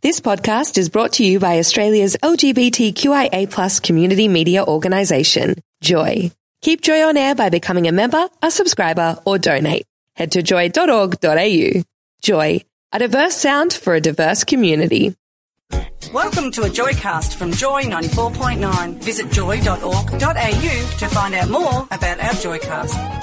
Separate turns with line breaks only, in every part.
This podcast is brought to you by Australia's LGBTQIA+ community media organisation, Joy. Keep Joy on air by becoming a member, a subscriber, or donate. Head to joy.org.au. Joy, a diverse sound for a diverse community.
Welcome to a Joycast from Joy 94.9. Visit joy.org.au to find out more about our Joycast.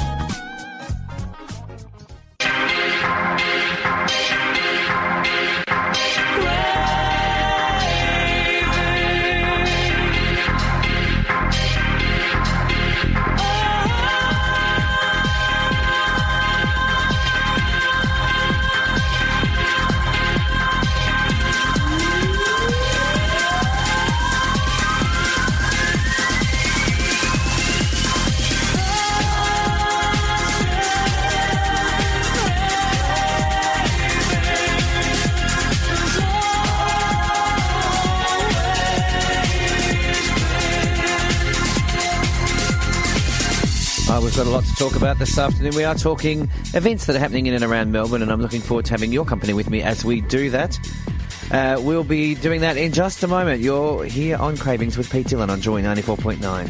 We've got a lot to talk about this afternoon. We are talking events that are happening in and around Melbourne, and I'm looking forward to having your company with me as we do that. We'll be doing that in just a moment. You're here on Cravings with Pete Dillon on Joy 94.9.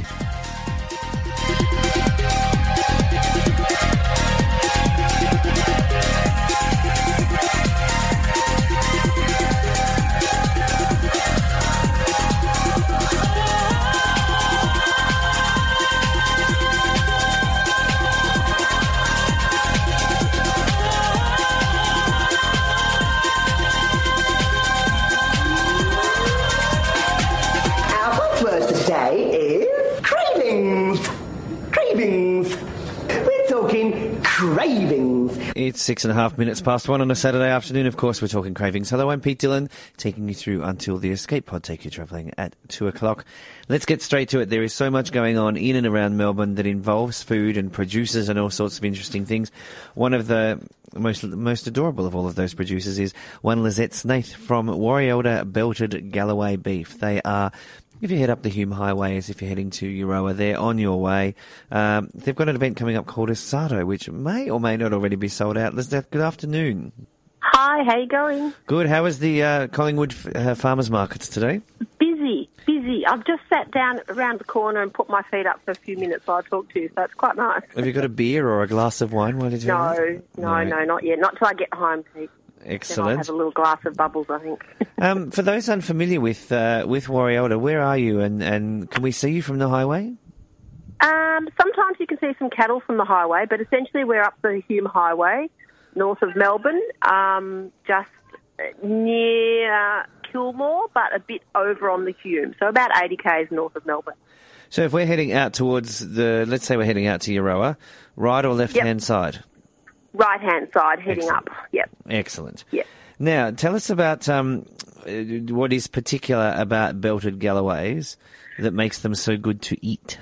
It's 6.5 minutes past 1 on a Saturday afternoon. Of course, we're talking cravings. Hello, I'm Pete Dillon, taking you through until the Escape Pod take you travelling at 2 o'clock. Let's get straight to it. There is so much going on in and around Melbourne that involves food and producers and all sorts of interesting things. One of the most adorable of all of those producers is one Lizette Snaith from Warialda Belted Galloway Beef. They are... If you head up the Hume Highway, as if you're heading to Euroa, they're on your way. They've got an event coming up called Asado, which may or may not already be sold out. Lizette, good afternoon.
Hi, how you going?
Good. How was the Collingwood Farmers Markets today?
Busy. I've just sat down around the corner and put my feet up for a few minutes while I talk to you, so it's quite nice.
Have you got a beer or a glass of wine? What did you have?
No, not yet. Not till I get home, Pete.
Excellent.
Then I'll have a little glass of bubbles, I think.
For those unfamiliar with Warialda, where are you, and can we see you from the highway?
Sometimes you can see some cattle from the highway, but essentially we're up the Hume Highway, north of Melbourne, just near Kilmore, but a bit over on the Hume, so about 80 k's north of Melbourne.
So if we're heading out towards let's say we're heading out to Euroa, right or left-hand side?
Right-hand side, heading
Excellent.
up, yep.
Excellent.
Yep.
Now, tell us about what is particular about belted Galloways that makes them so good to eat.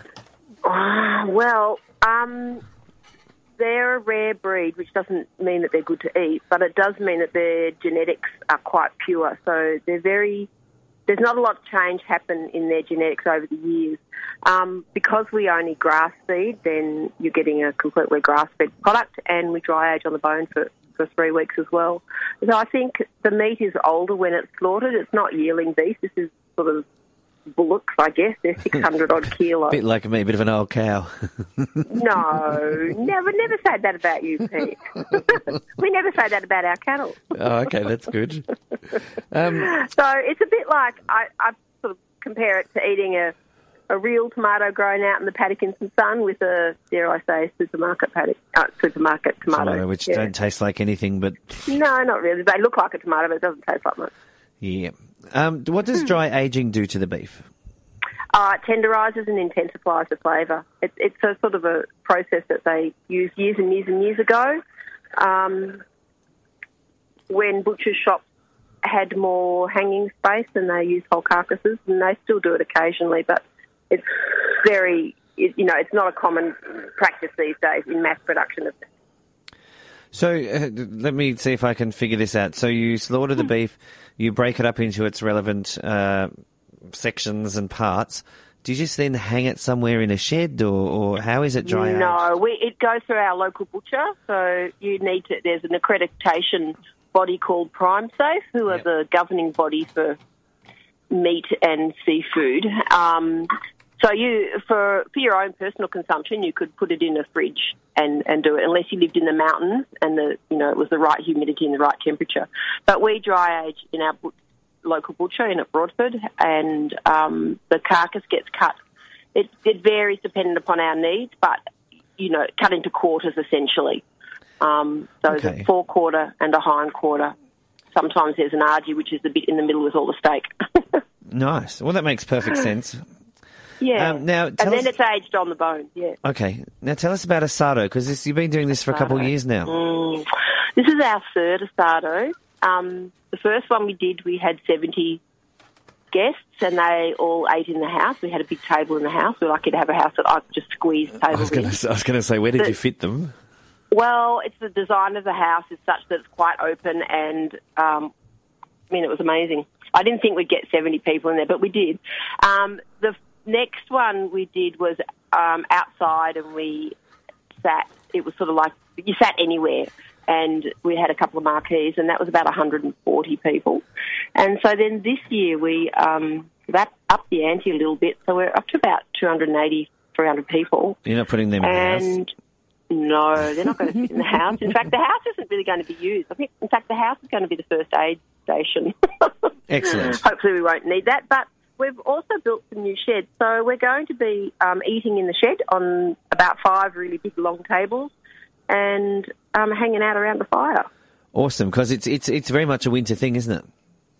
They're a rare breed, which doesn't mean that they're good to eat, but it does mean that their genetics are quite pure. So there's not a lot of change happen in their genetics over the years. Because we only grass feed, then you're getting a completely grass-fed product, and we dry age on the bone for 3 weeks as well. So I think the meat is older when it's slaughtered. It's not yearling beef. This is sort of bullocks, I guess. They're 600-odd kilos.
Bit like me, bit of an old cow.
No, never say that about you, Pete. We never say that about our cattle.
Oh, okay, that's good.
So it's a bit like, I sort of compare it to eating a real tomato grown out in the paddock in some sun with a, dare I say, supermarket tomato.
Which don't taste like anything but...
No, not really. They look like a tomato, but it doesn't taste like much.
Yeah. What does dry aging do to the beef?
It tenderises and intensifies the flavour. It's a sort of a process that they used years and years and years ago when butcher shops had more hanging space and they used whole carcasses, and they still do it occasionally, but it's it's not a common practice these days in mass production of beef.
So let me see if I can figure this out. So you slaughter the beef, you break it up into its relevant sections and parts. Do you just then hang it somewhere in a shed, or how is it dry aged?
No, it goes through our local butcher. So there's an accreditation body called PrimeSafe, who are the governing body for meat and seafood. So for your own personal consumption, you could put it in a fridge and do it, unless you lived in the mountains and it was the right humidity and the right temperature. But we dry age in our local butcher in at Broadford, and the carcass gets cut. It varies depending upon our needs, but cut into quarters essentially. There's a forequarter and a hindquarter. Sometimes there's an argy, which is the bit in the middle with all the steak.
Nice. Well, that makes perfect sense.
Yeah.
Then
it's aged on the bone, yeah.
Okay. Now tell us about asado, because you've been doing this for a couple of years now.
This is our third asado. The first one we did, we had 70 guests, and they all ate in the house. We had a big table in the house. We're lucky to have a house that I could just squeeze tables in.
I was going to say, where did you fit them?
Well, it's the design of the house is such that it's quite open, and it was amazing. I didn't think we'd get 70 people in there, but we did. The next one we did was outside, and we sat. It was sort of like you sat anywhere, and we had a couple of marquees, and that was about 140 people. And so then this year we that upped the ante a little bit, so we're up to about 280, 300 people.
You're not putting them in the house?
No, they're not going to fit in the house. In fact, the house isn't really going to be used. I think, in fact, the house is going to be the first aid station.
Excellent.
Hopefully we won't need that. But we've also built some new sheds. So we're going to be eating in the shed on about 5 really big long tables and hanging out around the fire.
Awesome, because it's very much a winter thing, isn't it?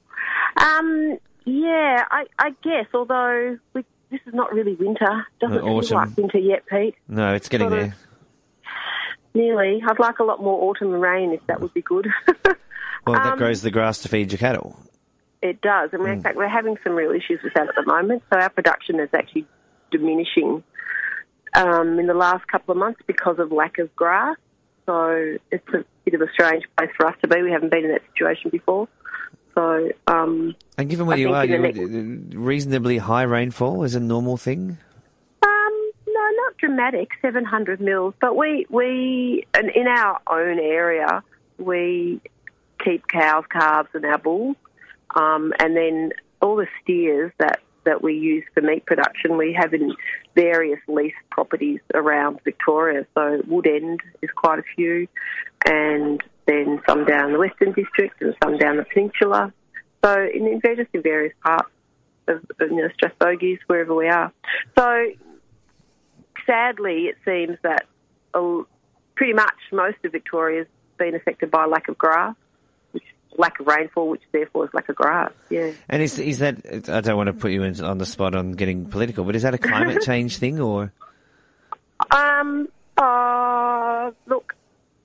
Yeah, I guess, although this is not really winter. Doesn't feel like winter yet, Pete.
No, it's getting there.
Nearly. I'd like a lot more autumn rain if that would be good.
Well, that grows the grass to feed your cattle.
It does. And in fact, we're having some real issues with that at the moment. So our production is actually diminishing in the last couple of months because of lack of grass. So it's a bit of a strange place for us to be. We haven't been in that situation before. So,
and given where you are, reasonably high rainfall is a normal thing?
No, not dramatic, 700 mils. But we and in our own area, we keep cows, calves and our bulls. And then all the steers that we use for meat production, we have in various leased properties around Victoria. So Woodend is quite a few, and then some down the Western District and some down the Peninsula. So just in various parts of Strathbogies, wherever we are. So sadly, it seems that pretty much most of Victoria's been affected by lack of grass, lack of rainfall, which therefore is lack of grass, yeah. And
is that, I don't want to put you on the spot on getting political, but is that a climate change thing, or?
Look,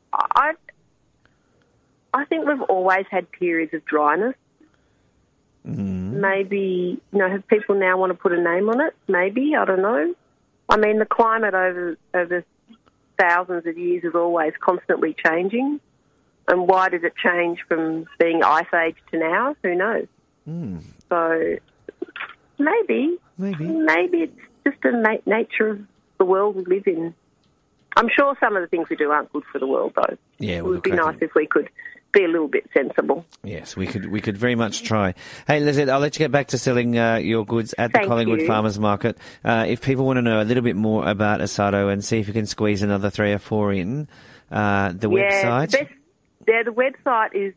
I think we've always had periods of dryness. Mm-hmm. Maybe, have people now want to put a name on it? Maybe, I don't know. I mean, the climate over thousands of years is always constantly changing. And why does it change from being ice age to now? Who knows? So maybe it's just the nature of the world we live in. I'm sure some of the things we do aren't good for the world, though.
Yeah,
it would be nice if we could be a little bit sensible.
Yes, we could very much try. Hey, Lizette, I'll let you get back to selling your goods at the Collingwood Farmers Market. If people want to know a little bit more about asado and see if you can squeeze another 3 or 4 in, the website.
The website is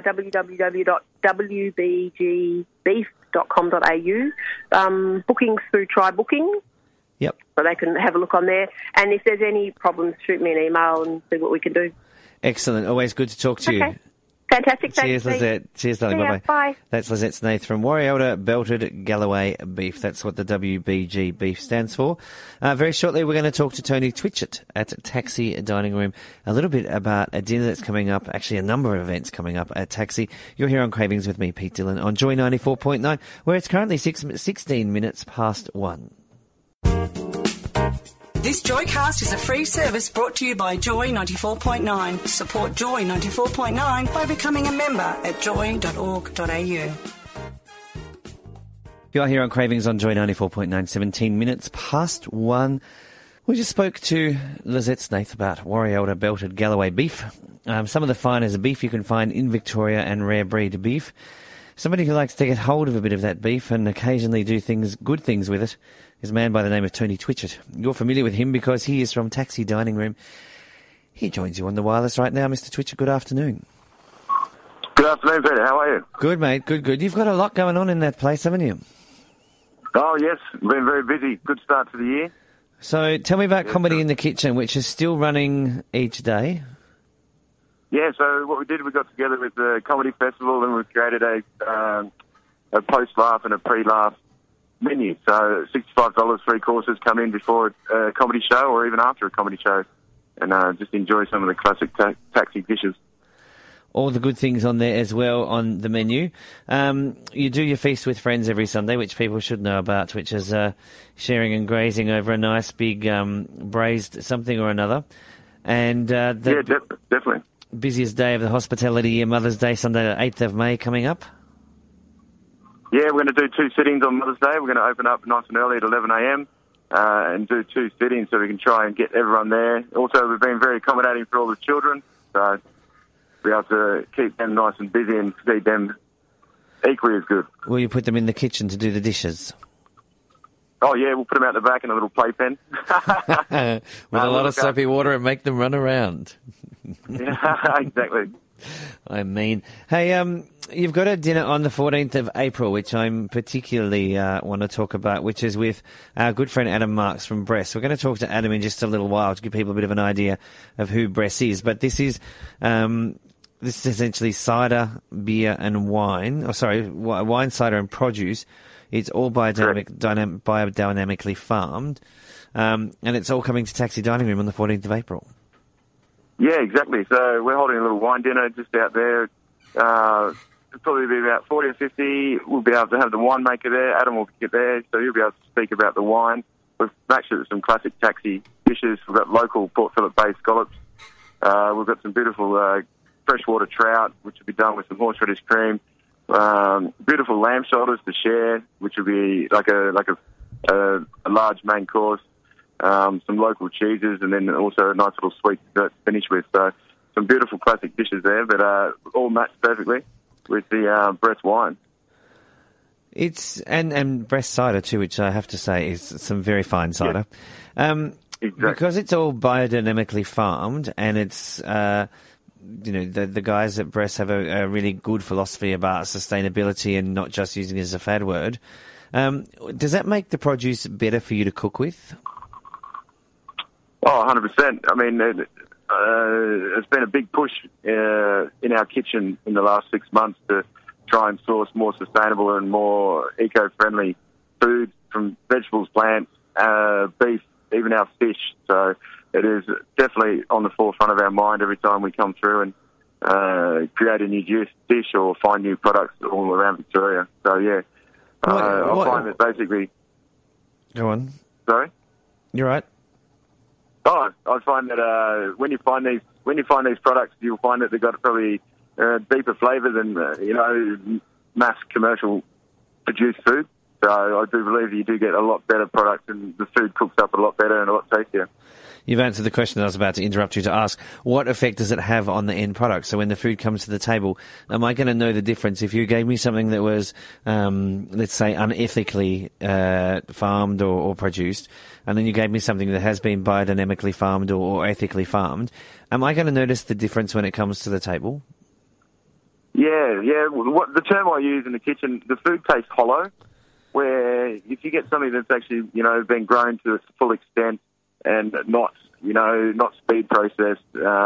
www.wbgbeef.com.au. Bookings through Try Booking.
Yep.
So they can have a look on there. And if there's any problems, shoot me an email and see what we can do.
Excellent. Always good to talk to you.
Fantastic.
Cheers, Lizette. Cheers, darling. Bye-bye.
Bye.
That's Lizette Snaith from Warialda Belted Galloway Beef. That's what the WBG Beef stands for. Very shortly, we're going to talk to Tony Twitchett at Taxi Dining Room a little bit about a dinner that's coming up, actually a number of events coming up at Taxi. You're here on Cravings with me, Pete Dillon, on Joy 94.9, where it's currently 16 minutes past 1.
This Joycast is a free service brought to you by Joy 94.9. Support Joy 94.9 by becoming a member at joy.org.au.
You are here on Cravings on Joy 94.9, 17 minutes past 1. We just spoke to Lizette Snaith about Warialda belted Galloway beef. Some of the finest beef you can find in Victoria and rare breed beef. Somebody who likes to get hold of a bit of that beef and occasionally do good things with it is a man by the name of Tony Twitchett. You're familiar with him because he is from Taxi Dining Room. He joins you on the wireless right now. Mr. Twitchett, good afternoon.
Good afternoon, Peter. How are you?
Good, mate. Good. You've got a lot going on in that place, haven't you?
Oh, yes. Been very busy. Good start to the year.
So tell me about Comedy in the Kitchen, which is still running each day.
Yeah, so what we did, we got together with the Comedy Festival and we created a post-laugh and a pre-laugh menu. So $65, 3 courses come in before a comedy show or even after a comedy show and just enjoy some of the classic taxi dishes.
All the good things on there as well on the menu. You do your Feast with Friends every Sunday, which people should know about, which is sharing and grazing over a nice big braised something or another. And
definitely.
Busiest day of the hospitality year, Mother's Day, Sunday the 8th of May coming up.
Yeah, we're going to do 2 sittings on Mother's Day. We're going to open up nice and early at 11 a.m. And do 2 sittings so we can try and get everyone there. Also, we've been very accommodating for all the children, so be able to keep them nice and busy and feed them equally as good.
Will you put them in the kitchen to do the dishes?
Oh, yeah, we'll put them out the back in a little playpen.
With a lot of soapy water and make them run around.
Yeah, exactly.
I mean, hey, you've got a dinner on the 14th of April, which I'm particularly want to talk about, which is with our good friend Adam Marks from Bress. We're going to talk to Adam in just a little while to give people a bit of an idea of who Bress is. But this is essentially cider, beer, and wine. Oh, sorry, wine, cider, and produce. It's all biodynamically farmed, and it's all coming to Taxi Dining Room on the 14th of April.
Yeah, exactly. So we're holding a little wine dinner just out there. It'll probably be about 40 or 50. We'll be able to have the winemaker there. Adam will get there, so he'll be able to speak about the wine. We've matched it with some classic taxi dishes. We've got local Port Phillip-based scallops. We've got some beautiful freshwater trout, which will be done with some horseradish cream. Beautiful lamb shoulders to share, which will be like a large main course. Some local cheeses, and then also a nice little sweet dessert to finish with. So some beautiful classic dishes there, but all matched perfectly with the Bress wine. It's
and Bress cider too, which I have to say is some very fine cider.
Yeah. Exactly.
Because it's all biodynamically farmed, and it's the guys at Bress have a really good philosophy about sustainability and not just using it as a fad word. Does that make the produce better for you to cook with?
Oh, 100%. I mean, it's been a big push in our kitchen in the last 6 months to try and source more sustainable and more eco-friendly food from vegetables, plants, beef, even our fish. So it is definitely on the forefront of our mind every time we come through and create a new dish or find new products all around Victoria. So, yeah, I find that basically...
Go on.
Sorry?
You're right.
Oh, I find that when you find these products, you'll find that they've got probably deeper flavour than mass commercial produced food. So I do believe you do get a lot better products, and the food cooks up a lot better and a lot tastier.
You've answered the question that I was about to interrupt you to ask. What effect does it have on the end product? So when the food comes to the table, am I going to know the difference? If you gave me something that was, let's say, unethically farmed or produced, and then you gave me something that has been biodynamically farmed or ethically farmed, am I going to notice the difference when it comes to the table?
Yeah. What the term I use in the kitchen, the food tastes hollow, where if you get something that's actually, been grown to its full extent, and not speed processed.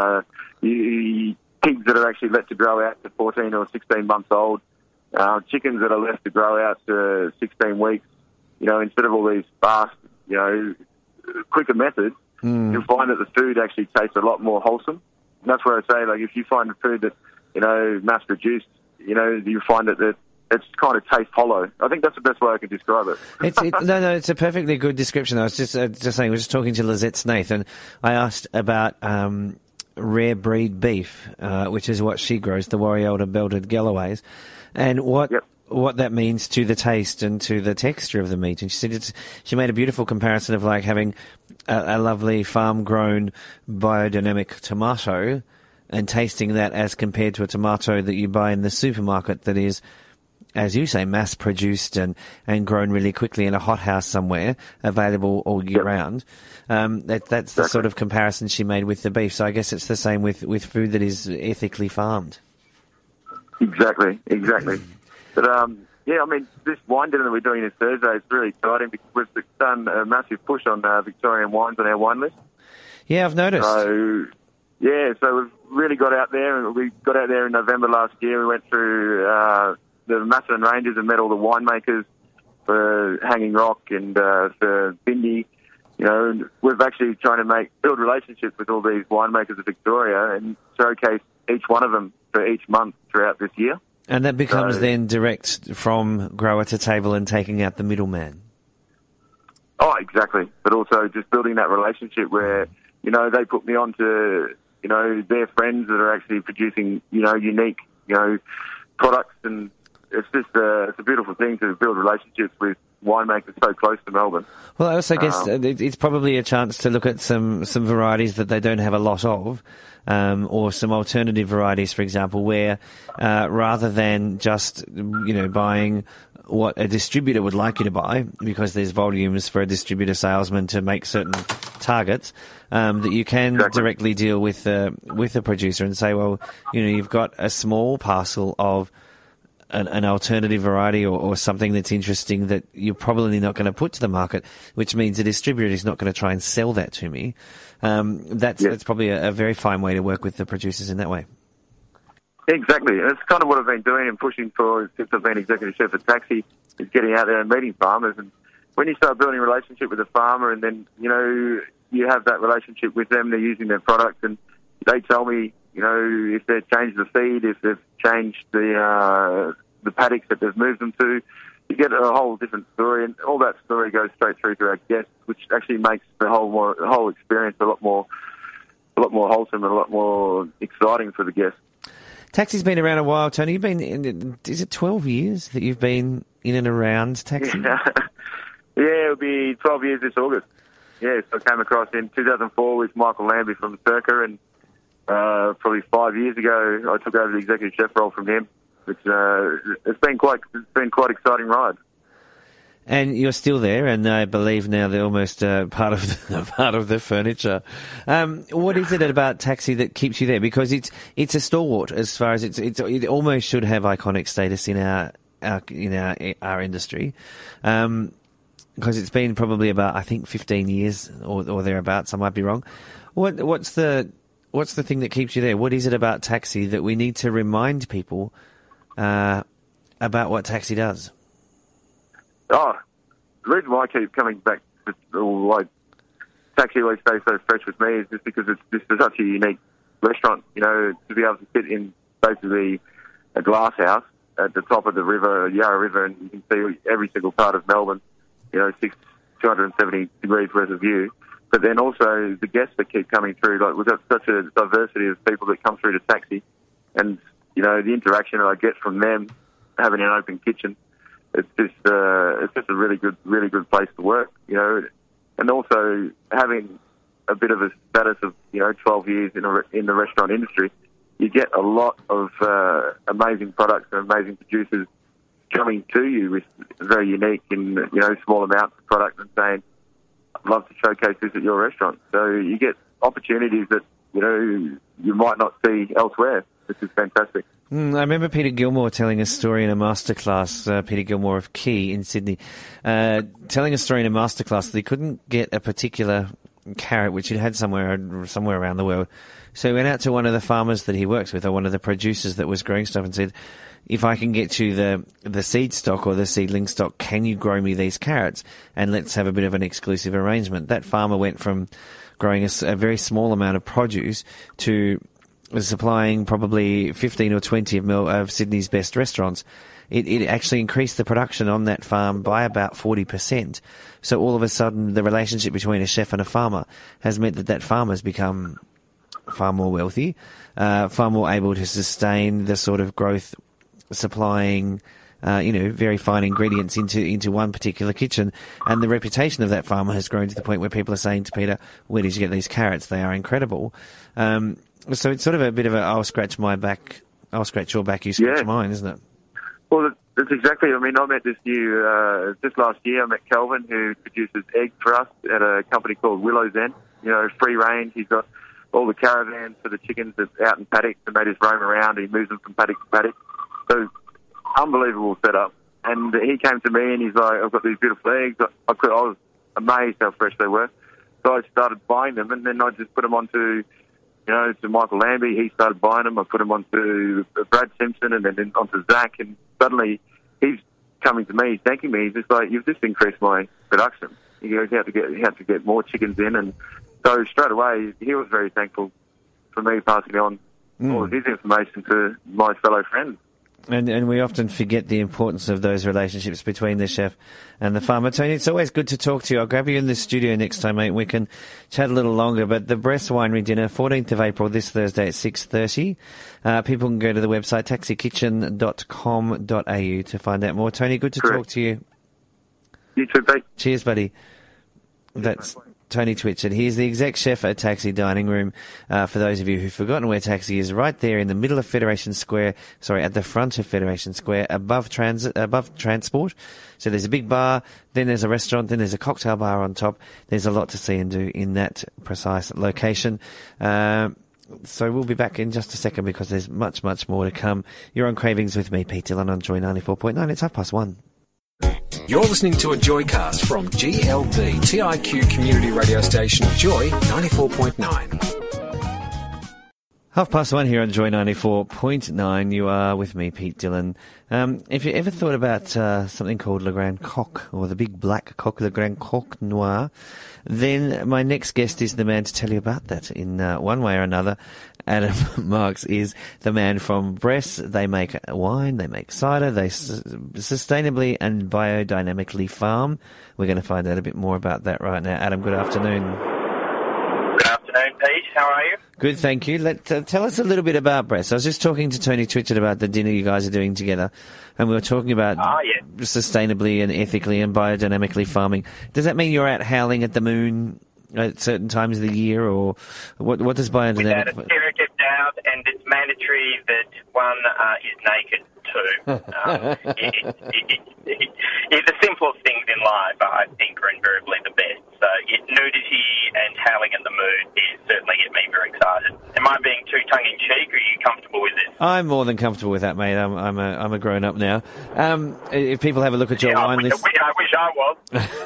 Pigs that are actually let to grow out to 14 or 16 months old, chickens that are left to grow out to 16 weeks, instead of all these fast, quicker methods, you'll find that the food actually tastes a lot more wholesome. And that's where I say, if you find a food that, mass-produced, you find that it's kind of tastes hollow. I think that's the best way I can describe it.
It's a perfectly good description. I was just saying, we're just talking to Lizette Snaith, and I asked about rare breed beef, which is what she grows, the Warialda belted Galloways, and what what that means to the taste and to the texture of the meat. And she said she made a beautiful comparison of like having a lovely farm-grown biodynamic tomato and tasting that as compared to a tomato that you buy in the supermarket that is, as you say, mass-produced and grown really quickly in a hothouse somewhere, available all year round. That's the sort of comparison she made with the beef. So I guess it's the same with food that is ethically farmed.
Exactly. But, yeah, I mean, this wine dinner that we're doing this Thursday is really exciting because we've done a massive push on Victorian wines on our wine list.
Yeah, I've noticed.
So we've really got out there. We got out there in November last year. We went through the Macedon Ranges and met all the winemakers for Hanging Rock and for Bindi. You know, we're actually trying to build relationships with all these winemakers of Victoria and showcase each one of them for each month throughout this year.
And that becomes then direct from grower to table and taking out the middleman.
Oh, exactly. But also just building that relationship where, you know, they put me on to, you know, their friends that are actually producing, you know, unique, you know, products. And it's just it's a beautiful thing to build relationships with winemakers so close to Melbourne.
Well, I also guess it's probably a chance to look at some varieties that they don't have a lot of, or some alternative varieties, for example, where rather than just, you know, buying what a distributor would like you to buy, because there's volumes for a distributor salesman to make certain targets, that you can directly deal with the producer and say, well, you know, you've got a small parcel of an alternative variety or something that's interesting that you're probably not going to put to the market, which means the distributor is not going to try and sell that to me. That's probably a very fine way to work with the producers in that way.
Exactly. And it's kind of what I've been doing and pushing for since I've been executive chef at Taxi, is getting out there and meeting farmers. And when you start building a relationship with a farmer and then, you know, you have that relationship with them, they're using their product and they tell me, you know, if they've changed the feed, if they've changed the paddocks that they've moved them to, you get a whole different story, and all that story goes straight through to our guests, which actually makes the whole experience a lot more wholesome and a lot more exciting for the guests.
Taxi's been around a while, Tony. You've been is it 12 years that you've been in and around Taxi?
Yeah, it'll be 12 years this August. Yeah, so I came across in 2004 with Michael Lambie from Circa, and probably 5 years ago I took over the executive chef role from him. It's been quite exciting ride.
And you're still there, and I believe now they're almost part of the furniture. What is it about Taxi that keeps you there? Because it's a stalwart as far as it almost should have iconic status in our industry. Because it's been probably about, I think, 15 years or thereabouts. I might be wrong. What's the thing that keeps you there? What is it about Taxi that we need to remind people about what Taxi does?
Oh, the reason why I keep coming back to why Taxi always stays so fresh with me is just because it's such a unique restaurant. You know, to be able to sit in basically a glass house at the top of the river, Yarra River, and you can see every single part of Melbourne. You know, 270 degrees worth of view. But then also the guests that keep coming through. Like, we've got such a diversity of people that come through to Taxi, and you know, the interaction that I get from them having an open kitchen. It's just a really good place to work, you know, and also having a bit of a status of, you know, 12 years in the restaurant industry, you get a lot of amazing products and amazing producers coming to you with very unique and, you know, small amounts of product and saying, I'd love to showcase this at your restaurant. So you get opportunities that, you know, you might not see elsewhere, which is fantastic.
I remember Peter Gilmore telling a story in a masterclass, Peter Gilmore of Key in Sydney, telling a story in a masterclass that he couldn't get a particular carrot which he'd had somewhere around the world. So he went out to one of the farmers that he works with, or one of the producers that was growing stuff, and said, if I can get you the seed stock or the seedling stock, can you grow me these carrots? And let's have a bit of an exclusive arrangement. That farmer went from growing a very small amount of produce to supplying probably 15 or 20 of Sydney's best restaurants. It actually increased the production on that farm by about 40%. So all of a sudden, the relationship between a chef and a farmer has meant that farmer's become far more wealthy, far more able to sustain the sort of growth, supplying very fine ingredients into one particular kitchen. And the reputation of that farmer has grown to the point where people are saying to Peter, where did you get these carrots? They are incredible. So it's sort of a bit of a, I'll scratch your back, you scratch mine, isn't it?
Well, that's exactly. I mean, I met this just last year, I met Kelvin, who produces eggs for us at a company called Willow's End. Free range. He's got all the caravans for the chickens that's out in paddocks, and they just roam around. He moves them from paddock to paddock. So, unbelievable setup. And he came to me and he's like, I've got these beautiful eggs. I was amazed how fresh they were. So I started buying them, and then I just put them onto, to Michael Lambie. He started buying them. I put them onto Brad Simpson, and then onto Zach. And suddenly he's coming to me, thanking me. He's just like, you've just increased my production. He goes, you have to get more chickens in. And so straight away, he was very thankful for me passing on all of his information to my fellow friends.
And we often forget the importance of those relationships between the chef and the farmer. Tony, it's always good to talk to you. I'll grab you in the studio next time, mate. We can chat a little longer. But the Bress Winery Dinner, 14th of April, this Thursday at 6:30. People can go to the website, taxikitchen.com.au to find out more. Tony, good to talk to you.
You too, mate.
Cheers, buddy. That's Tony Twitchett. He's the exec chef at Taxi Dining Room. For those of you who've forgotten where Taxi is, right there in the middle of Federation Square, at the front of Federation Square, above transport. So there's a big bar, then there's a restaurant, then there's a cocktail bar on top. There's a lot to see and do in that precise location. So we'll be back in just a second because there's much, much more to come. You're on Cravings with me, Pete Dillon, on Joy 94.9. It's 1:30.
You're listening to a Joycast from GLB, TIQ community radio station Joy 94.9.
1:30 here on Joy 94.9. You are with me, Pete Dillon. If you ever thought about something called Le Grand Coq, or the big black coq, Le Grand Coq Noir, then my next guest is the man to tell you about that in one way or another. Adam Marks is the man from Bress. They make wine, they make cider, they sustainably and biodynamically farm. We're going to find out a bit more about that right now. Adam, good afternoon.
Good afternoon, Pete. How are you?
Good, thank you. Tell us a little bit about Bress. I was just talking to Tony Twitchett about the dinner you guys are doing together, and we were talking about sustainably and ethically and biodynamically farming. Does that mean you're out howling at the moon at certain times of the year, or what does biodynamic...
Without a stereotype doubt, and it's mandatory that one is naked too. The simplest things in life, I think, are invariably the best. So nudity and howling at the moon is certainly get me very excited. Am I being too tongue-in-cheek, or are you comfortable with this?
I'm more than comfortable with that, mate. I'm a grown-up now. If people have a look at your wine list...
I wish I was.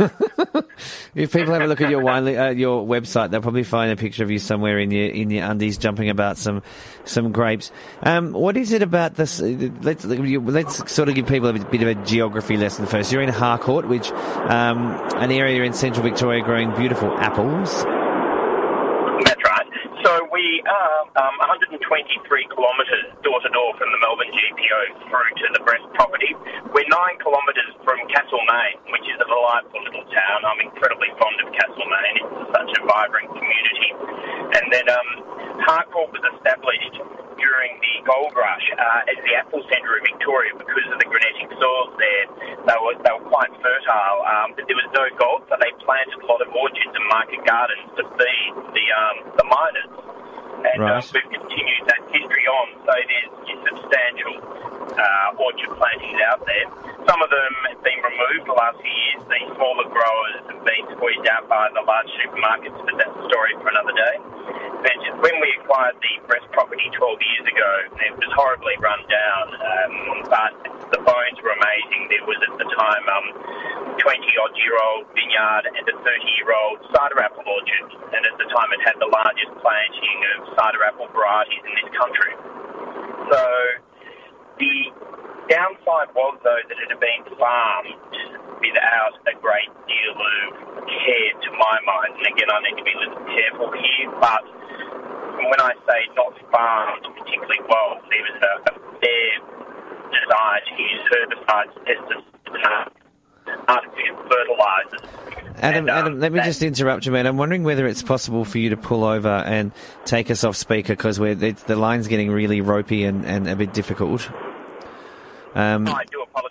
If people have a look at your your website, they'll probably find a picture of you somewhere in your undies jumping about some grapes. What is it about this? Let's sort of give people a bit of a geography lesson first. You're in Harcourt, which an area in central Victoria growing beautiful apples.
That's right. So we are 123 kilometres door-to-door from the Melbourne GPO through to the Bress property. We're 9 kilometres from Castlemaine, which is a delightful little town. I'm incredibly fond of Castlemaine. It's such a vibrant community. And then Harcourt was established during the gold rush as the apple centre of Victoria because of the granitic soils there. They were quite fertile, but there was no gold, so they planted a lot of orchards and market gardens to feed the miners. And we've continued that history on, so there's substantial orchard plantings out there. Some of them have been removed the last few years. The smaller growers have been squeezed out by the large supermarkets, but that's a story for another day. But when we acquired the Bress property 12 years ago, it was horribly run down, but the bones were amazing. There was at the time 20-odd-year-old vineyard and a 30-year-old cider apple orchard, and at the time it had the largest planting of cider apple varieties in this country. So the downside was, though, that it had been farmed without a great deal of care, to my mind. And again, I need to be a little careful here, but when I say not farmed particularly well, there was a fair desire to use herbicides, pesticides, artificial fertilisers.
Adam, let me just interrupt you, mate. I'm wondering whether it's possible for you to pull over and take us off speaker, because the line's getting really ropey and a bit difficult.
I do apologise.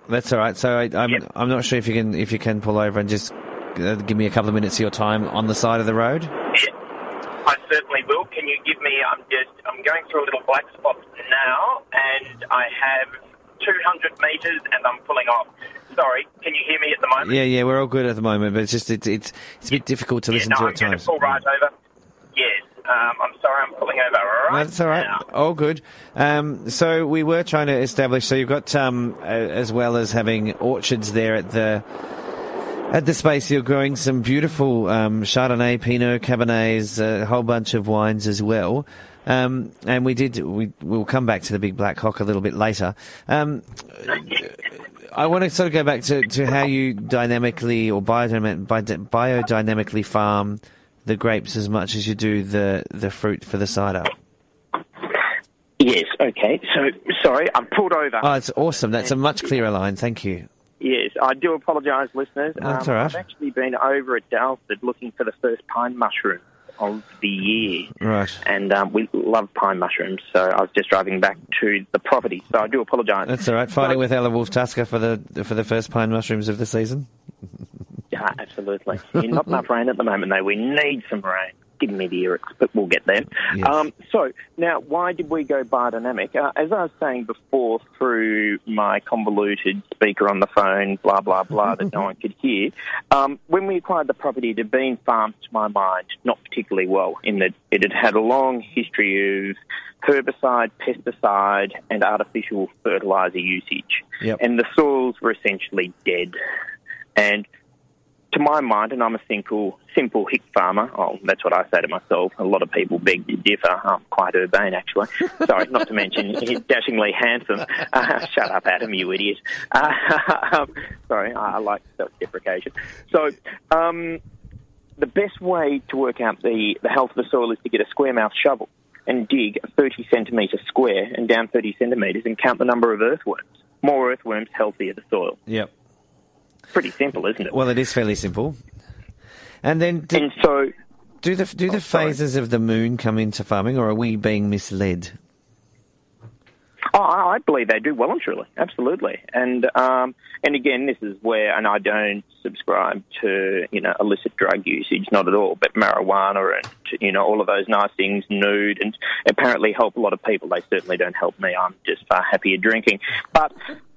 That's all right. So I'm not sure if you can pull over and just give me a couple of minutes of your time on the side of the road.
Yeah, I certainly will. Can you give me? I'm going through a little black spot now, and I have 200 metres, and I'm pulling off. Sorry, can you hear me at the moment?
Yeah, we're all good at the moment, but it's just it's a bit difficult to listen to at times.
I'm going to pull right over. Yes, I'm sorry, I'm pulling over. All right.
That's all right.
Now.
All good. So we were trying to establish. So you've got as well as having orchards there at the space, you're growing some beautiful Chardonnay, Pinot, Cabernets, a whole bunch of wines as well. And we'll come back to the Big Black Hock a little bit later. I want to sort of go back to how you dynamically or biodynamically farm the grapes as much as you do the fruit for the cider.
Yes, okay. So, sorry, I've pulled over.
Oh, it's awesome. That's a much clearer line. Thank you.
Yes, I do apologise, listeners.
That's all right.
I've actually been over at Dalford looking for the first pine mushroom of the year.
Right.
And we love pine mushrooms, so I was just driving back to the property, so I do apologise.
That's all right. Fighting with Ella Wolf Tusker for the first pine mushrooms of the season.
Yeah, absolutely. Not enough rain at the moment, though. We need some rain. Give me the lyrics, but we'll get there.
Yes.
So, now, why did we go biodynamic? As I was saying before through my convoluted speaker on the phone, blah, blah, blah, that no one could hear, when we acquired the property, it had been farmed, to my mind, not particularly well, in that it had had a long history of herbicide, pesticide, and artificial fertiliser usage.
Yep.
And the soils were essentially dead. And to my mind, and I'm a simple hick farmer, that's what I say to myself. A lot of people beg to differ. I'm quite urbane, actually. Sorry, not to mention he's dashingly handsome. Shut up, Adam, you idiot. Sorry, I like self-deprecation. So the best way to work out the health of the soil is to get a square-mouth shovel and dig a 30-centimetre square and down 30 centimetres and count the number of earthworms. More earthworms, healthier the soil.
Yep.
Pretty simple, isn't it?
Well, it is fairly simple. And then, do the phases of the moon come into farming, or are we being misled?
Oh, I believe they do well and truly, absolutely. And again, this is where, and I don't subscribe to illicit drug usage, not at all, but marijuana and all of those nice things, nude, and apparently help a lot of people. They certainly don't help me. I'm just far happier drinking. But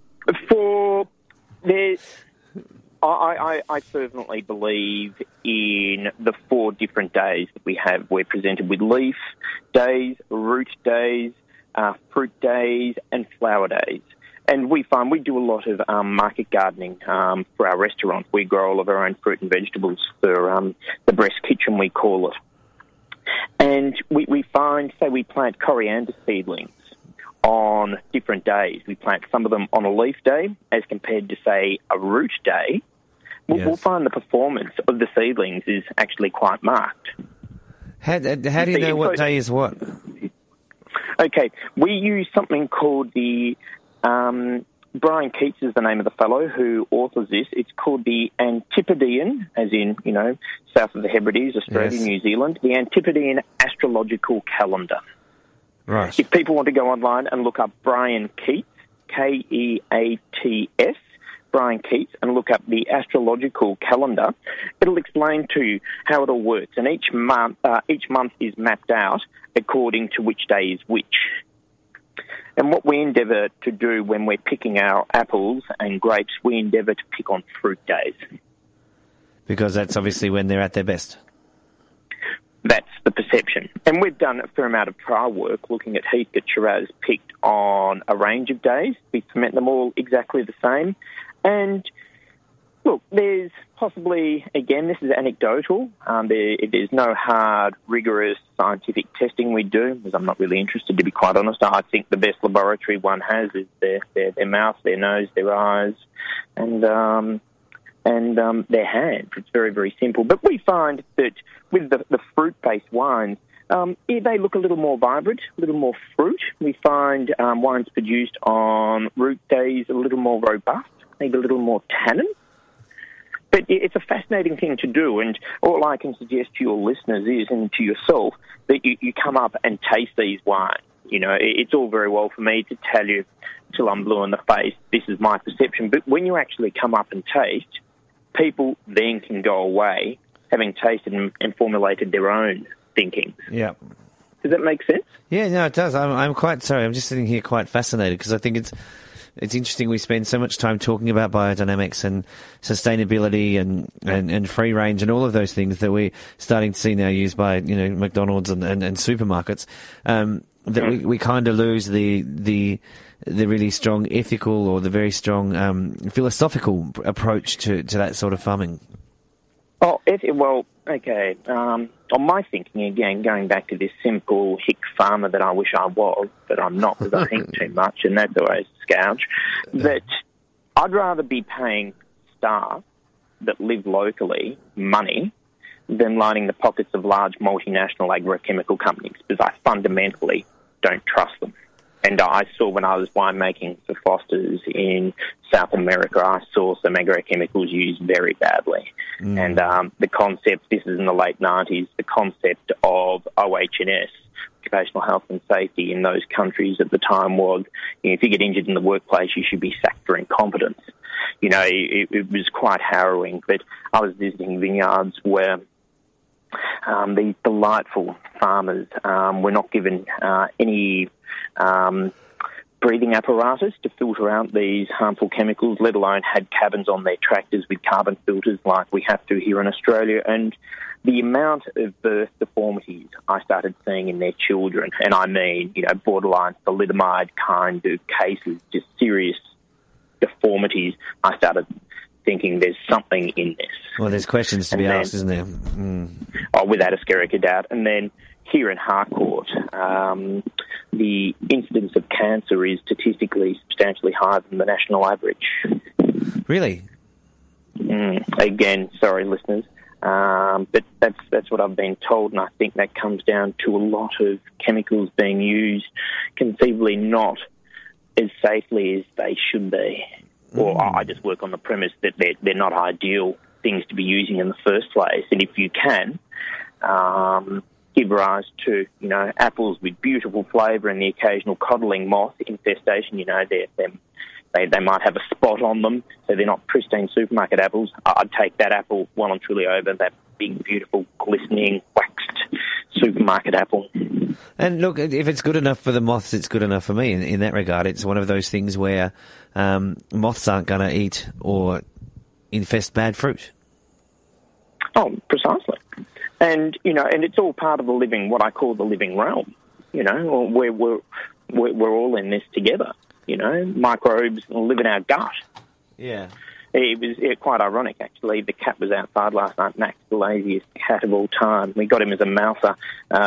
I fervently believe in the 4 different days that we have. We're presented with leaf days, root days, fruit days, and flower days. And we find we do a lot of market gardening for our restaurant. We grow all of our own fruit and vegetables for the Breast Kitchen, we call it. And we find, say, we plant coriander seedlings on different days. We plant some of them on a leaf day as compared to, say, a root day. We'll find the performance of the seedlings is actually quite marked.
How do you know what day is what?
Okay, we use something called the... Brian Keats is the name of the fellow who authors this. It's called the Antipodean, as in, south of the Hebrides, Australia,
yes.
New Zealand, the Antipodean Astrological Calendar.
Right.
If people want to go online and look up Brian Keats, Keats, Brian Keats, and look up the astrological calendar, it'll explain to you how it all works. And each month is mapped out according to which day is which. And what we endeavour to do when we're picking our apples and grapes, we endeavour to pick on fruit days.
Because that's obviously when they're at their best.
That's the perception. And we've done a fair amount of trial work looking at Heathcote Shiraz picked on a range of days. We ferment them all exactly the same. And, look, there's possibly, again, this is anecdotal. There's no hard, rigorous scientific testing we do, because I'm not really interested, to be quite honest. I think the best laboratory one has is their mouth, their nose, their eyes, and their hands. It's very, very simple. But we find that with the fruit-based wines, they look a little more vibrant, a little more fruit. We find wines produced on root days a little more robust, maybe a little more tannin. But it's a fascinating thing to do, and all I can suggest to your listeners is, and to yourself, that you come up and taste these wines. You know, it's all very well for me to tell you till I'm blue in the face, this is my perception. But when you actually come up and taste, people then can go away having tasted and formulated their own thinking.
Yeah.
Does that make sense?
Yeah, no, it does. I'm quite sorry. I'm just sitting here quite fascinated because I think it's interesting we spend so much time talking about biodynamics and sustainability and free range and all of those things that we're starting to see now used by, you know, McDonald's and supermarkets, that we kind of lose the really strong ethical or the very strong philosophical approach to that sort of farming.
Oh, well, okay. On my thinking, again, going back to this simple hick farmer that I wish I was, but I'm not because I think too much, and that's always scourge, that I'd rather be paying staff that live locally money than lining the pockets of large multinational agrochemical companies, because I fundamentally don't trust them. And I saw when I was winemaking for Foster's in South America, I saw some agrochemicals used very badly. And the concept, this is in the late 90s, the concept of OH&S, occupational health and safety in those countries at the time was, you know, if you get injured in the workplace, you should be sacked for incompetence. You know, it was quite harrowing. But I was visiting vineyards where these delightful farmers were not given any breathing apparatus to filter out these harmful chemicals, let alone had cabins on their tractors with carbon filters like we have to here in Australia. And the amount of birth deformities I started seeing in their children, and I mean, you know, borderline thalidomide kind of cases, just serious deformities, I started thinking there's something in this.
Well, there's questions to be asked, isn't there?
Oh, without a skerrick of doubt. And then here in Harcourt, the incidence of cancer is statistically substantially higher than the national average.
Really?
Again, sorry, listeners, but that's what I've been told, and I think that comes down to a lot of chemicals being used conceivably not as safely as they should be. Or I just work on the premise that they're not ideal things to be using in the first place. And if you can give rise to, you know, apples with beautiful flavour and the occasional coddling moth infestation, you know, they might have a spot on them, so they're not pristine supermarket apples. I'd take that apple well and truly over that big, beautiful, glistening, waxed supermarket apple.
And look, if it's good enough for the moths, it's good enough for me. In that regard, it's one of those things where moths aren't going to eat or infest bad fruit.
Oh, precisely. And, you know, and it's all part of the living, what I call the living realm, you know, where we're all in this together, you know. Microbes live in our gut. Yeah. It was quite ironic, actually. The cat was outside last night, Max, the laziest cat of all time. We got him as a mouser,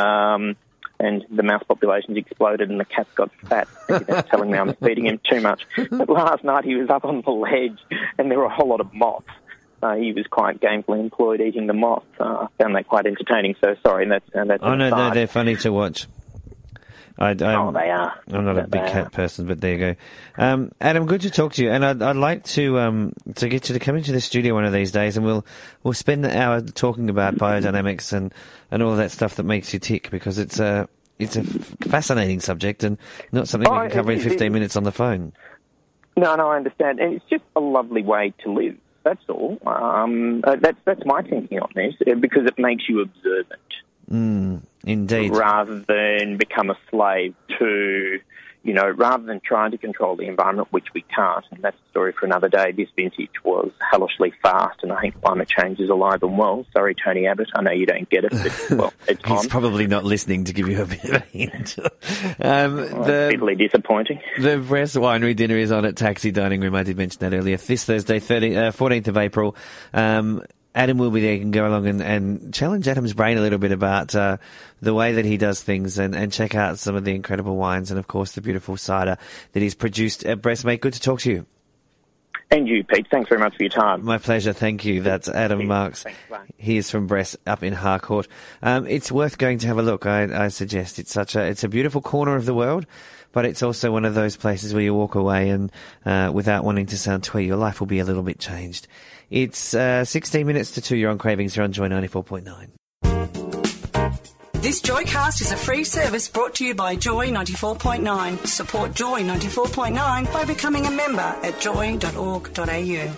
and the mouse population's exploded and the cat's got fat. That's telling me I'm feeding him too much. But last night he was up on the ledge and there were a whole lot of moths. He was quite gainfully employed eating the moths. I found that quite entertaining. So sorry, that's. Oh
no, they're funny to watch.
They are.
I'm not a big cat person, but there you go. Adam, good to talk to you, and I'd like to get you to come into the studio one of these days, and we'll spend an hour talking about biodynamics and all of that stuff that makes you tick, because it's a fascinating subject and not something we can cover in 15 minutes on the phone.
No, I understand, and it's just a lovely way to live. That's all. That's my thinking on this, because it makes you observant.
Indeed.
Rather than become a slave to, you know, rather than trying to control the environment, which we can't, and that's a story for another day. This vintage was hellishly fast, and I think climate change is alive and well. Sorry, Tony Abbott, I know you don't get it, but, well, it's
He's
on.
probably not listening to give you a bit of a hint.
Bitterly disappointing.
The Bress Winery dinner is on at Taxi Dining Room. I did mention that earlier. This Thursday, 14th of April. Adam will be there. You can go along and challenge Adam's brain a little bit about the way that he does things and check out some of the incredible wines and, of course, the beautiful cider that he's produced at Bress. Mate, good to talk to you.
And you, Pete. Thanks very much for your time.
My pleasure. Thank you. That's Adam Marks. He is from Bress up in Harcourt. It's worth going to have a look. I suggest it's a beautiful corner of the world, but it's also one of those places where you walk away and without wanting to sound twee, your life will be a little bit changed. It's 16 minutes to 2. You're on Cravings here on Joy 94.9.
This Joycast is a free service brought to you by Joy 94.9. Support Joy 94.9 by becoming a member at joy.org.au.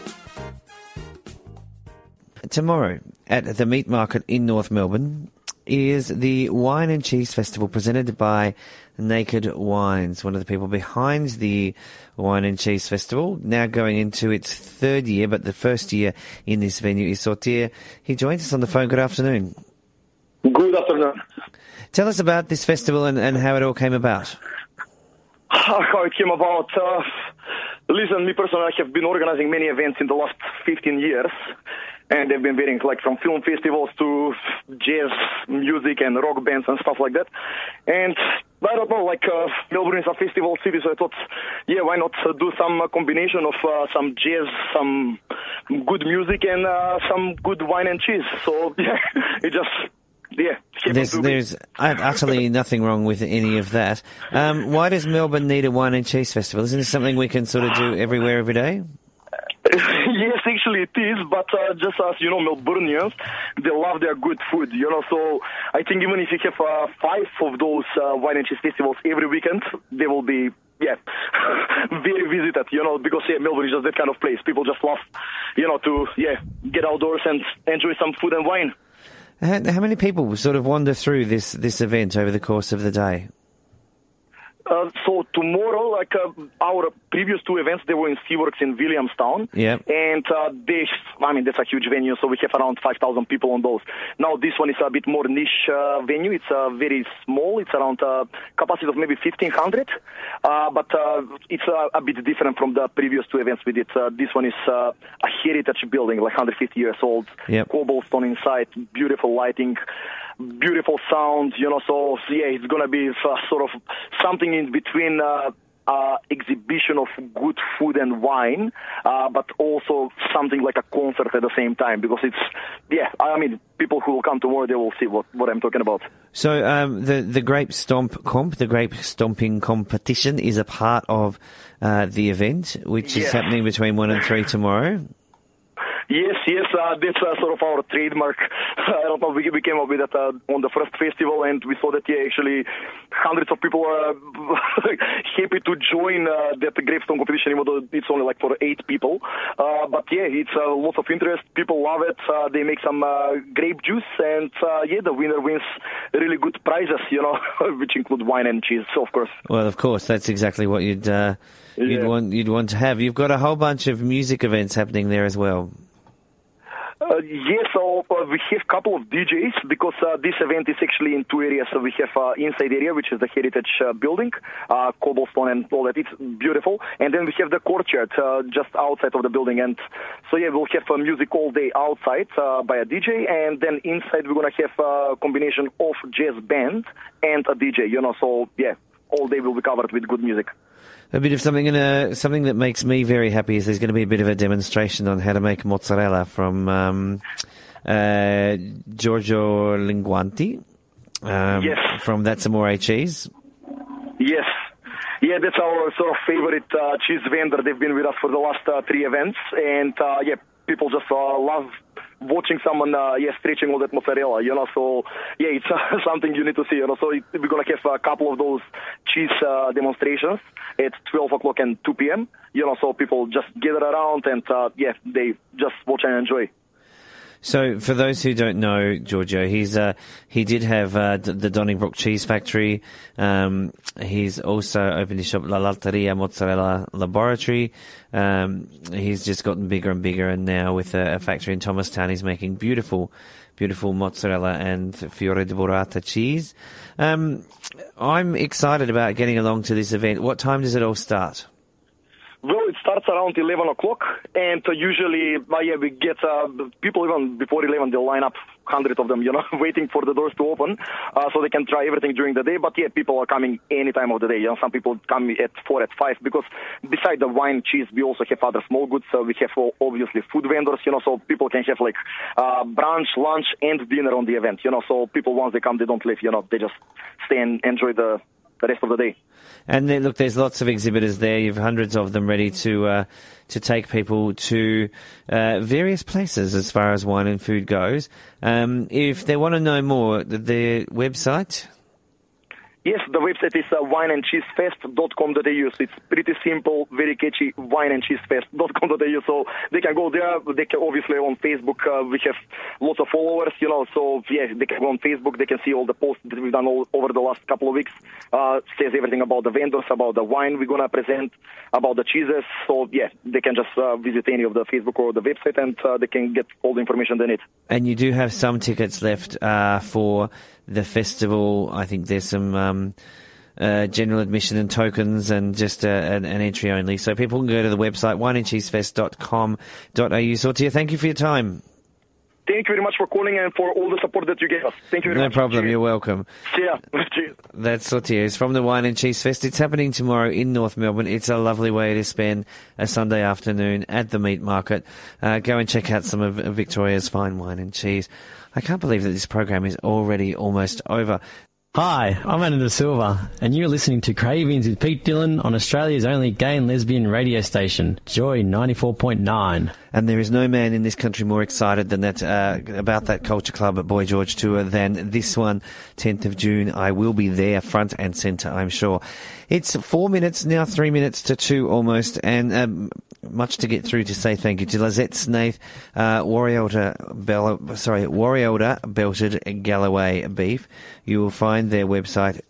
Tomorrow at the Meat Market in North Melbourne is the Wine and Cheese Festival presented by Naked Wines, one of the people behind the Wine and Cheese Festival, now going into its third year, but the first year in this venue is Sotir. He joins us on the phone. Good afternoon.
Good afternoon.
Tell us about this festival and how it all came about.
How it came about? Listen, me personally, I have been organizing many events in the last 15 years, and they've been varying, like from film festivals to jazz music and rock bands and stuff like that. And I don't know, Melbourne is a festival city, so I thought, yeah, why not do some combination of some jazz, some good music, and some good wine and cheese. So, yeah, it just... Yeah,
there's utterly nothing wrong with any of that. Why does Melbourne need a wine and cheese festival? Isn't this something we can sort of do everywhere, every day?
Yes, actually it is, but just as you know, Melburnians, they love their good food, so I think even if you have 5 of those wine and cheese festivals every weekend, they will be, very visited, because, Melbourne is just that kind of place. People just love, to, get outdoors and enjoy some food and wine.
How many people sort of wander through this event over the course of the day?
So tomorrow, our previous 2 events, they were in Seaworks in Williamstown.
Yeah.
And that's a huge venue, so we have around 5,000 people on those. Now this one is a bit more niche venue. It's very small. It's around capacity of maybe 1,500. But it's a bit different from the previous 2 events we did. This one is a heritage building, 150 years old.
Yep.
Cobblestone inside, beautiful lighting, beautiful sound, so it's going to be sort of something in between exhibition of good food and wine, but also something like a concert at the same time, because it's, people who will come tomorrow, they will see what I'm talking about.
So the Grape Stomp Comp, the Grape Stomping Competition is a part of the event, which is happening between 1 and 3 tomorrow.
Yes, that's sort of our trademark. I don't know, we came up with that on the first festival, and we saw that, actually hundreds of people are happy to join that grape stone competition, even though it's only for 8 people. But it's lots of interest. People love it. They make some grape juice, and the winner wins really good prizes, which include wine and cheese, of course.
Well, of course, that's exactly what you'd want to have. You've got a whole bunch of music events happening there as well.
Yes, so we have a couple of DJs, because this event is actually in 2 areas. So we have inside area, which is the heritage building, cobblestone and all that. It's beautiful. And then we have the courtyard just outside of the building. And so, we'll have music all day outside by a DJ. And then inside we're going to have a combination of jazz band and a DJ, So, all day will be covered with good music.
A bit of something that makes me very happy is there's going to be a bit of a demonstration on how to make mozzarella from Giorgio Linguanti.
Yes.
From That's Amore Cheese.
Yes. Yeah, that's our sort of favorite cheese vendor. They've been with us for the last 3 events, and people just love watching someone, stretching all that mozzarella, So, it's something you need to see, So we're going to have a couple of those cheese demonstrations at 12 o'clock and 2 p.m., So people just gather around and, they just watch and enjoy.
So, for those who don't know Giorgio, he did have the Donnybrook Cheese Factory. He's also opened his shop La Lalteria Mozzarella Laboratory. He's just gotten bigger and bigger, and now with a factory in Thomastown, he's making beautiful mozzarella and Fiore di Burrata cheese. I'm excited about getting along to this event. What time does it all start?
Well, it starts around 11 o'clock, and usually, we get people even before 11, they'll line up, 100 of them, waiting for the doors to open, so they can try everything during the day. But people are coming any time of the day. Some people come at 4, at 5, because beside the wine, cheese, we also have other small goods. So we have obviously food vendors, so people can have brunch, lunch, and dinner on the event. So people, once they come, they don't leave. They just stay and enjoy the the rest of the day.
And then, look, there's lots of exhibitors there. You've hundreds of them ready to take people to various places as far as wine and food goes. If they want to know more, their website?
Yes, the website is wineandcheesefest.com.au. So it's pretty simple, very catchy, wineandcheesefest.com.au. So they can go there. They can obviously on Facebook. We have lots of followers, So yeah, they can go on Facebook. They can see all the posts that we've done over the last couple of weeks. Says everything about the vendors, about the wine we're gonna present, about the cheeses. So yeah, they can just visit any of the Facebook or the website, and they can get all the information they need.
And you do have some tickets left for the festival. I think there's some general admission and tokens and just an entry only. So people can go to the website, wineandcheesefest.com.au. Sortia, thank you for your time.
Thank you very much for calling and for all the support that you gave us. Thank you very much.
No problem.
Cheers.
You're welcome.
Yeah. Cheers.
That's Sortia. It's from the Wine and Cheese Fest. It's happening tomorrow in North Melbourne. It's a lovely way to spend a Sunday afternoon at the meat market. Go and check out some of Victoria's fine wine and cheese. I can't believe that this program is already almost over.
Hi, I'm Anna De Silva, and you're listening to Cravings with Pete Dillon on Australia's only gay and lesbian radio station, Joy 94.9.
And there is no man in this country more excited than that about that Culture Club at Boy George tour than this one, 10th of June. I will be there, front and centre, I'm sure. It's 4 minutes now, 3 minutes to 2 almost, and much to get through to say thank you to Lizette Snaith, Warialda Belted Galloway Beef. You will find their website,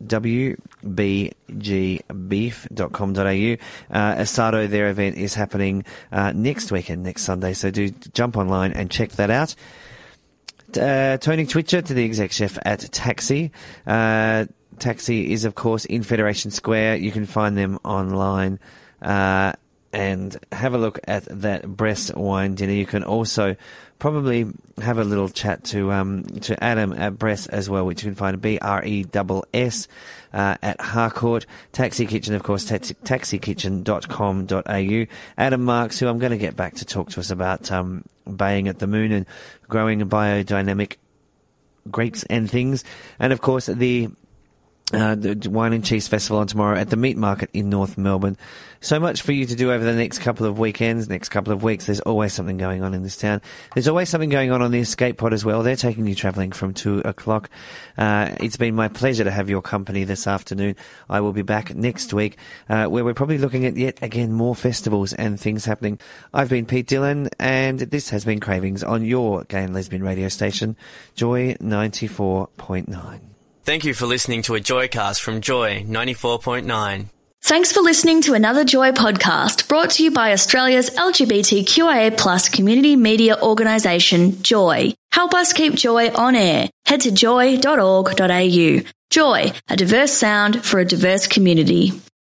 wbgbeef.com.au. Asado, their event, is happening next weekend, next Sunday, so do jump online and check that out. Tony Twitcher to the exec chef at Taxi. Taxi is, of course, in Federation Square. You can find them online and have a look at that Bress wine dinner. You can also probably have a little chat to Adam at Bress as well, which you can find at BRESS at Harcourt. Taxi Kitchen, of course, taxikitchen.com.au. Adam Marks, who I'm going to get back to talk to us about baying at the moon and growing biodynamic grapes and things. And, of course, the Wine and Cheese Festival on tomorrow at the Meat Market in North Melbourne. So much for you to do over the next couple of weekends, next couple of weeks. There's always something going on in this town. There's always something going on the Escape Pod as well. They're taking you travelling from 2 o'clock. It's been my pleasure to have your company this afternoon. I will be back next week where we're probably looking at yet again more festivals and things happening. I've been Pete Dillon, and this has been Cravings on your gay and lesbian radio station, Joy 94.9.
Thank you for listening to a Joycast from Joy 94.9.
Thanks for listening to another Joy podcast brought to you by Australia's LGBTQIA+ community media organisation, Joy. Help us keep Joy on air. Head to joy.org.au. Joy, a diverse sound for a diverse community.